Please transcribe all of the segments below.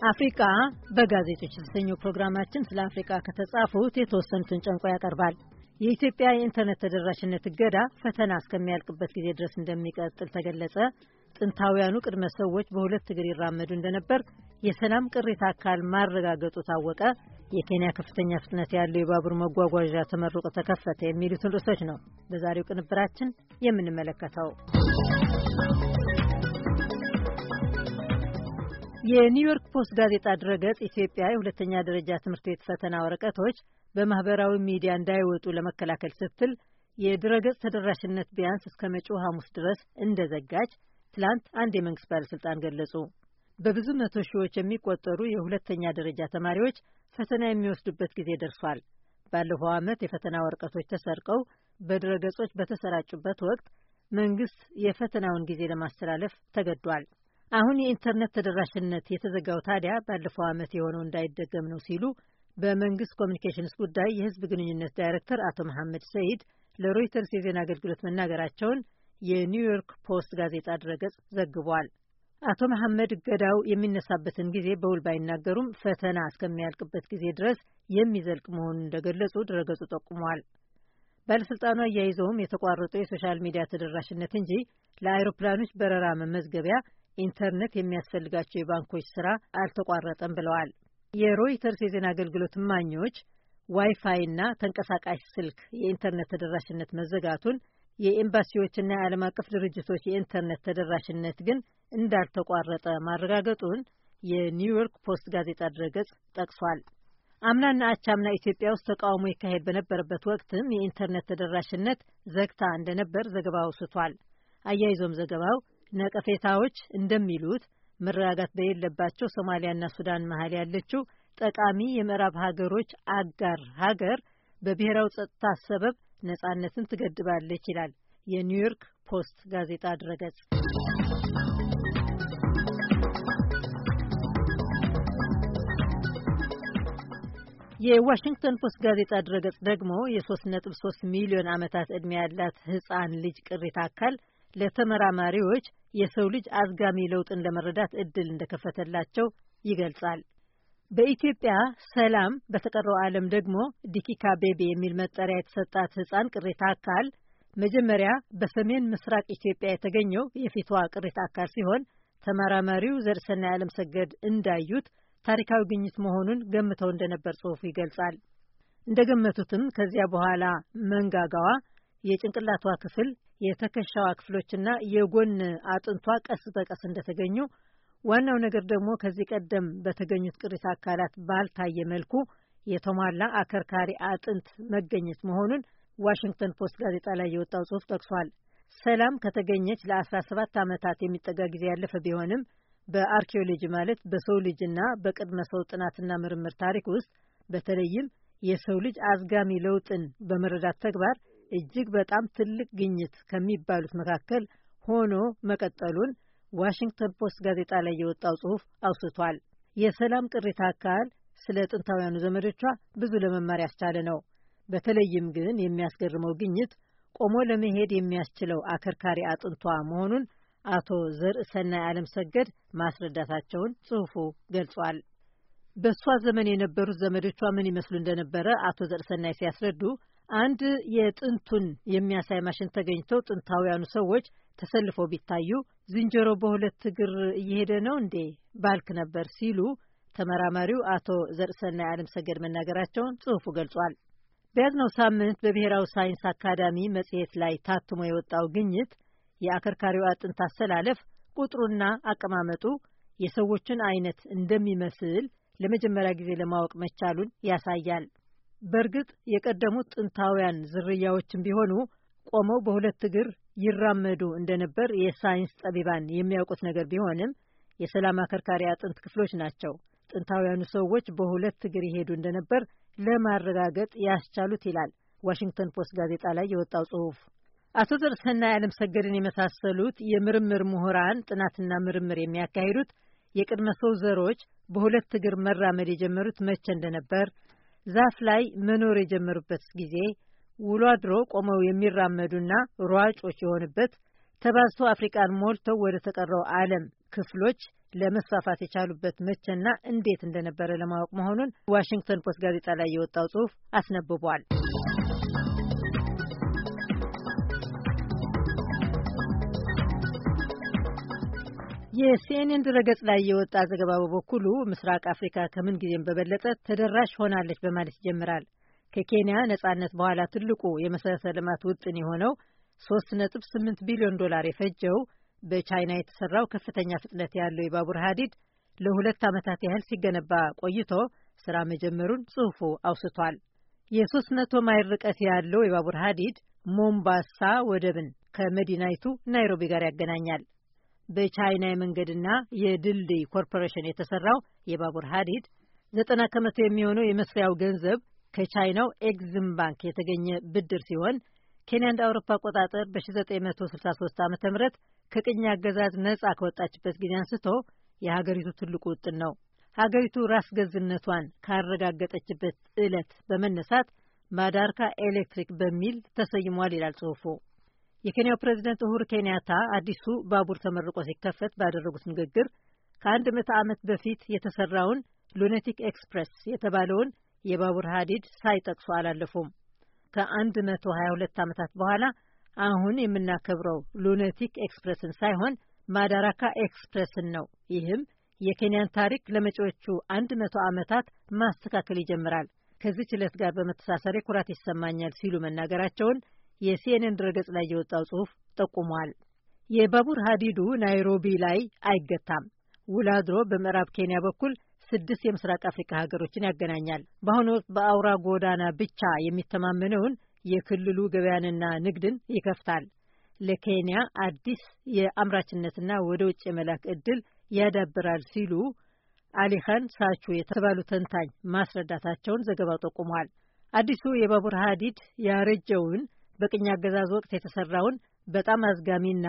አፍሪካ በጋዜጦች የተሰኘው ፕሮግራማችን ስለ አፍሪካ ከተጻፉት የተወሰኑትን ጨምቆ ያቀርባል። የኢትዮጵያ የኢንተርኔት ተደራሽነት እገዳ ፈተና እስከሚያልቅበት ጊዜ ድረስ እንደሚቀጥል ተገለጸ። ጥንታውያኑ ቅድመ ሰዎች በሁለት እግር ይራመዱ እንደነበር የሰላም ቅሪተ አካል ማረጋገጡ ታወቀ። የኬንያ ከፍተኛ ፍጥነት ያለው የባቡር መጓጓዣ ተመርቆ ተከፈተ። የሚሉትን ርዕሶች ነው በዛሬው ቅንብራችን የምንመለከተው። የኒውዮርክ ፖስት ጋዜጣ ድረገጽ ኢትዮጵያ የሁለተኛ ደረጃ ትምህርት ቤት ፈተና ወረቀቶች በማህበራዊ ሚዲያ እንዳይወጡ ለመከላከል ስትል የድረገጽ ተደራሽነት ቢያንስ እስከ መጪው ሐሙስ ድረስ እንደዘጋች ትላንት አንድ የመንግስት ባለስልጣን ገለጹ። በብዙ መቶ ሺዎች የሚቆጠሩ የሁለተኛ ደረጃ ተማሪዎች ፈተና የሚወስዱበት ጊዜ ደርሷል። ባለፈው ዓመት የፈተና ወረቀቶች ተሰርቀው በድረገጾች በተሰራጩበት ወቅት መንግስት የፈተናውን ጊዜ ለማስተላለፍ ተገዷል። አሁን የኢንተርኔት ተደራሽነት የተዘጋው ታዲያ ባለፈው ዓመት የሆነው እንዳይደገም ነው ሲሉ በመንግስት ኮሚኒኬሽንስ ጉዳይ የህዝብ ግንኙነት ዳይሬክተር አቶ መሐመድ ሰይድ ለሮይተርስ የዜና አገልግሎት መናገራቸውን የኒውዮርክ ፖስት ጋዜጣ ድረገጽ ዘግቧል። አቶ መሐመድ እገዳው የሚነሳበትን ጊዜ በውል ባይናገሩም ፈተና እስከሚያልቅበት ጊዜ ድረስ የሚዘልቅ መሆኑን እንደገለጹ ድረገጹ ጠቁሟል። ባለስልጣኑ አያይዘውም የተቋረጠው የሶሻል ሚዲያ ተደራሽነት እንጂ ለአይሮፕላኖች በረራ መመዝገቢያ ኢንተርኔት የሚያስፈልጋቸው የባንኮች ስራ አልተቋረጠም ብለዋል። የሮይተርስ የዜና አገልግሎት እማኞች ዋይፋይ እና ተንቀሳቃሽ ስልክ የኢንተርኔት ተደራሽነት መዘጋቱን፣ የኤምባሲዎችና የዓለም አቀፍ ድርጅቶች የኢንተርኔት ተደራሽነት ግን እንዳልተቋረጠ ማረጋገጡን የኒውዮርክ ፖስት ጋዜጣ ድረገጽ ጠቅሷል። አምናና አቻምና ኢትዮጵያ ውስጥ ተቃውሞ ይካሄድ በነበረበት ወቅትም የኢንተርኔት ተደራሽነት ዘግታ እንደነበር ዘገባው አውስቷል። አያይዞም ዘገባው ነቀፌታዎች እንደሚሉት መረጋጋት በሌለባቸው ሶማሊያና ሱዳን መሀል ያለችው ጠቃሚ የምዕራብ ሀገሮች አጋር ሀገር በብሔራዊ ጸጥታ ሰበብ ነጻነትን ትገድባለች ይላል የኒውዮርክ ፖስት ጋዜጣ ድረገጽ። የዋሽንግተን ፖስት ጋዜጣ ድረገጽ ደግሞ የ3.3 ሚሊዮን ዓመታት ዕድሜ ያላት ህፃን ልጅ ቅሪተ አካል ለተመራማሪዎች የሰው ልጅ አዝጋሚ ለውጥን ለመረዳት እድል እንደከፈተላቸው ይገልጻል። በኢትዮጵያ ሰላም፣ በተቀረው ዓለም ደግሞ ዲኪካ ቤቢ የሚል መጠሪያ የተሰጣት ህፃን ቅሪተ አካል መጀመሪያ በሰሜን ምስራቅ ኢትዮጵያ የተገኘው የፊቷ ቅሪተ አካል ሲሆን ተመራማሪው ዘርሰናይ ዓለም ሰገድ እንዳዩት ታሪካዊ ግኝት መሆኑን ገምተው እንደነበር ጽሑፉ ይገልጻል። እንደገመቱትም ከዚያ በኋላ መንጋጋዋ፣ የጭንቅላቷ ክፍል፣ የትከሻዋ ክፍሎችና የጎን አጥንቷ ቀስ በቀስ እንደተገኙ፣ ዋናው ነገር ደግሞ ከዚህ ቀደም በተገኙት ቅሪተ አካላት ባልታየ መልኩ የተሟላ አከርካሪ አጥንት መገኘት መሆኑን ዋሽንግተን ፖስት ጋዜጣ ላይ የወጣው ጽሑፍ ጠቅሷል። ሰላም ከተገኘች ለ17 ዓመታት የሚጠጋ ጊዜ ያለፈ ቢሆንም በአርኪኦሎጂ ማለት በሰው ልጅና በቅድመ ሰው ጥናትና ምርምር ታሪክ ውስጥ በተለይም የሰው ልጅ አዝጋሚ ለውጥን በመረዳት ተግባር እጅግ በጣም ትልቅ ግኝት ከሚባሉት መካከል ሆኖ መቀጠሉን ዋሽንግተን ፖስት ጋዜጣ ላይ የወጣው ጽሑፍ አውስቷል። የሰላም ቅሪተ አካል ስለ ጥንታውያኑ ዘመዶቿ ብዙ ለመማር ያስቻለ ነው። በተለይም ግን የሚያስገርመው ግኝት ቆሞ ለመሄድ የሚያስችለው አከርካሪ አጥንቷ መሆኑን አቶ ዘርሰናይ ዓለም ሰገድ ማስረዳታቸውን ጽሑፉ ገልጿል። በእሷ ዘመን የነበሩት ዘመዶቿ ምን ይመስሉ እንደነበረ አቶ ዘርሰናይ ሲያስረዱ አንድ የጥንቱን የሚያሳይ ማሽን ተገኝተው ጥንታውያኑ ሰዎች ተሰልፈው ቢታዩ ዝንጀሮ በሁለት እግር እየሄደ ነው እንዴ ባልክ ነበር ሲሉ ተመራማሪው አቶ ዘርሰናይ ዓለም ሰገድ መናገራቸውን ጽሑፉ ገልጿል። በያዝነው ሳምንት በብሔራዊ ሳይንስ አካዳሚ መጽሔት ላይ ታትሞ የወጣው ግኝት የአከርካሪው አጥንት አሰላለፍ ቁጥሩና አቀማመጡ የሰዎችን አይነት እንደሚመስል ለመጀመሪያ ጊዜ ለማወቅ መቻሉን ያሳያል። በእርግጥ የቀደሙት ጥንታውያን ዝርያዎችም ቢሆኑ ቆመው በሁለት እግር ይራመዱ እንደነበር የሳይንስ ጠቢባን የሚያውቁት ነገር ቢሆንም የሰላም አከርካሪ አጥንት ክፍሎች ናቸው ጥንታውያኑ ሰዎች በሁለት እግር ይሄዱ እንደነበር ለማረጋገጥ ያስቻሉት ይላል ዋሽንግተን ፖስት ጋዜጣ ላይ የወጣው ጽሑፍ። አቶ ዘርሰናይ ዓለም ሰገድን የመሳሰሉት የምርምር ምሁራን ጥናትና ምርምር የሚያካሂዱት የቅድመ ሰው ዘሮች በሁለት እግር መራመድ የጀመሩት መቼ እንደነበር፣ ዛፍ ላይ መኖር የጀመሩበት ጊዜ፣ ውሎ አድሮ ቆመው የሚራመዱና ሯጮች የሆኑበት፣ ተባዝተው አፍሪቃን ሞልተው ወደ ተቀረው ዓለም ክፍሎች ለመስፋፋት የቻሉበት መቼና እንዴት እንደነበረ ለማወቅ መሆኑን ዋሽንግተን ፖስት ጋዜጣ ላይ የወጣው ጽሑፍ አስነብቧል። የሲኤንኤን ድረገጽ ላይ የወጣ ዘገባ በበኩሉ ምስራቅ አፍሪካ ከምን ጊዜም በበለጠ ተደራሽ ሆናለች በማለት ይጀምራል። ከኬንያ ነጻነት በኋላ ትልቁ የመሰረተ ልማት ውጥን የሆነው $3.8 ቢሊዮን የፈጀው በቻይና የተሰራው ከፍተኛ ፍጥነት ያለው የባቡር ሀዲድ ለ2 ዓመታት ያህል ሲገነባ ቆይቶ ስራ መጀመሩን ጽሑፉ አውስቷል። የ300 ማይል ርቀት ያለው የባቡር ሀዲድ ሞምባሳ ወደብን ከመዲናይቱ ናይሮቢ ጋር ያገናኛል። በቻይና የመንገድና የድልድይ ኮርፖሬሽን የተሰራው የባቡር ሀዲድ 90 ከመቶ የሚሆነው የመስሪያው ገንዘብ ከቻይናው ኤግዚም ባንክ የተገኘ ብድር ሲሆን ኬንያ እንደ አውሮፓ አቆጣጠር በ1963 ዓ.ም ከቅኝ አገዛዝ ነጻ ከወጣችበት ጊዜ አንስቶ የሀገሪቱ ትልቁ ውጥን ነው። ሀገሪቱ ራስ ገዝነቷን ካረጋገጠችበት ዕለት በመነሳት ማዳርካ ኤሌክትሪክ በሚል ተሰይሟል ይላል ጽሑፉ። የኬንያው ፕሬዝደንት ኡሁሩ ኬንያታ አዲሱ ባቡር ተመርቆ ሲከፈት ባደረጉት ንግግር ከ100 ዓመት በፊት የተሰራውን ሉናቲክ ኤክስፕሬስ የተባለውን የባቡር ሀዲድ ሳይጠቅሱ አላለፉም። ከ122 ዓመታት በኋላ አሁን የምናከብረው ሉናቲክ ኤክስፕሬስን ሳይሆን ማዳራካ ኤክስፕሬስን ነው። ይህም የኬንያን ታሪክ ለመጪዎቹ 100 ዓመታት ማስተካከል ይጀምራል። ከዚህ ዕለት ጋር በመተሳሰር ኩራት ይሰማኛል ሲሉ መናገራቸውን የሲኤንኤን ድረገጽ ላይ የወጣው ጽሑፍ ጠቁሟል። የባቡር ሀዲዱ ናይሮቢ ላይ አይገታም። ውላድሮ በምዕራብ ኬንያ በኩል 6 የምስራቅ አፍሪካ ሀገሮችን ያገናኛል። በአሁኑ ወቅት በአውራ ጎዳና ብቻ የሚተማመነውን የክልሉ ገበያንና ንግድን ይከፍታል። ለኬንያ አዲስ የአምራችነትና ወደ ውጭ የመላክ ዕድል ያዳብራል ሲሉ አሊኻን ሳቹ የተባሉ ተንታኝ ማስረዳታቸውን ዘገባው ጠቁሟል። አዲሱ የባቡር ሀዲድ ያረጀውን በቅኝ አገዛዝ ወቅት የተሰራውን በጣም አዝጋሚና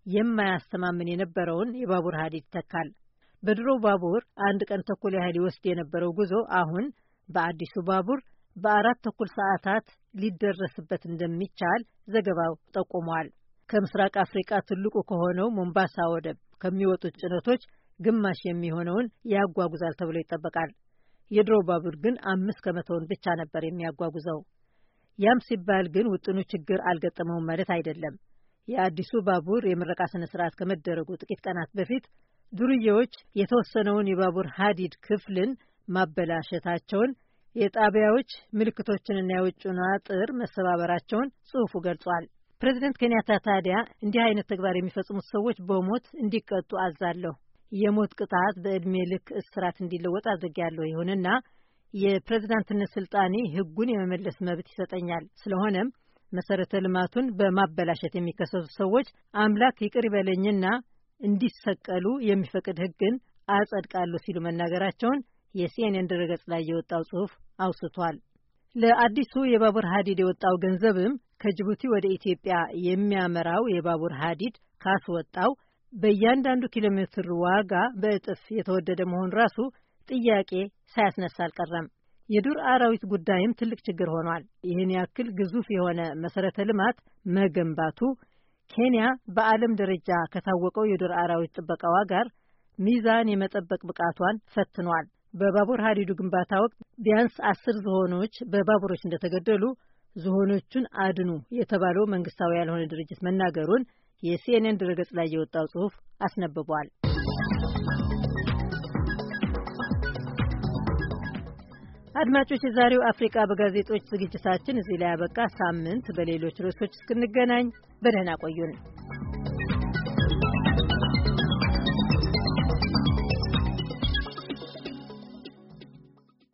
የማያስተማምን የነበረውን የባቡር ሀዲድ ይተካል። በድሮው ባቡር 1 ቀን ተኩል ያህል ይወስድ የነበረው ጉዞ አሁን በአዲሱ ባቡር በ4 ተኩል ሰዓታት ሊደረስበት እንደሚቻል ዘገባው ጠቁሟል። ከምስራቅ አፍሪካ ትልቁ ከሆነው ሞምባሳ ወደብ ከሚወጡት ጭነቶች ግማሽ የሚሆነውን ያጓጉዛል ተብሎ ይጠበቃል። የድሮው ባቡር ግን 5 ከመቶውን ብቻ ነበር የሚያጓጉዘው። ያም ሲባል ግን ውጥኑ ችግር አልገጠመውም ማለት አይደለም። የአዲሱ ባቡር የምረቃ ስነ ስርዓት ከመደረጉ ጥቂት ቀናት በፊት ዱርዬዎች የተወሰነውን የባቡር ሀዲድ ክፍልን ማበላሸታቸውን፣ የጣቢያዎች ምልክቶችንና የውጭውን አጥር መሰባበራቸውን ጽሑፉ ገልጿል። ፕሬዚደንት ኬንያታ ታዲያ እንዲህ አይነት ተግባር የሚፈጽሙት ሰዎች በሞት እንዲቀጡ አዛለሁ፣ የሞት ቅጣት በዕድሜ ልክ እስራት እንዲለወጥ አድርጌያለሁ። ይሁንና የፕሬዝዳንትነት ስልጣኔ ሕጉን የመመለስ መብት ይሰጠኛል። ስለሆነም መሰረተ ልማቱን በማበላሸት የሚከሰሱ ሰዎች አምላክ ይቅር ይበለኝና እንዲሰቀሉ የሚፈቅድ ሕግን አጸድቃለሁ ሲሉ መናገራቸውን የሲኤንኤን ድረገጽ ላይ የወጣው ጽሑፍ አውስቷል። ለአዲሱ የባቡር ሀዲድ የወጣው ገንዘብም ከጅቡቲ ወደ ኢትዮጵያ የሚያመራው የባቡር ሀዲድ ካስወጣው በእያንዳንዱ ኪሎ ሜትር ዋጋ በእጥፍ የተወደደ መሆን ራሱ ጥያቄ ሳያስነሳ አልቀረም። የዱር አራዊት ጉዳይም ትልቅ ችግር ሆኗል። ይህን ያክል ግዙፍ የሆነ መሰረተ ልማት መገንባቱ ኬንያ በዓለም ደረጃ ከታወቀው የዱር አራዊት ጥበቃዋ ጋር ሚዛን የመጠበቅ ብቃቷን ፈትኗል። በባቡር ሀዲዱ ግንባታ ወቅት ቢያንስ 10 ዝሆኖች በባቡሮች እንደተገደሉ ዝሆኖቹን አድኑ የተባለው መንግስታዊ ያልሆነ ድርጅት መናገሩን የሲኤንኤን ድረገጽ ላይ የወጣው ጽሑፍ አስነብቧል። አድማጮች፣ የዛሬው አፍሪካ በጋዜጦች ዝግጅታችን እዚህ ላይ ያበቃ። ሳምንት በሌሎች ርዕሶች እስክንገናኝ በደህና ቆዩን።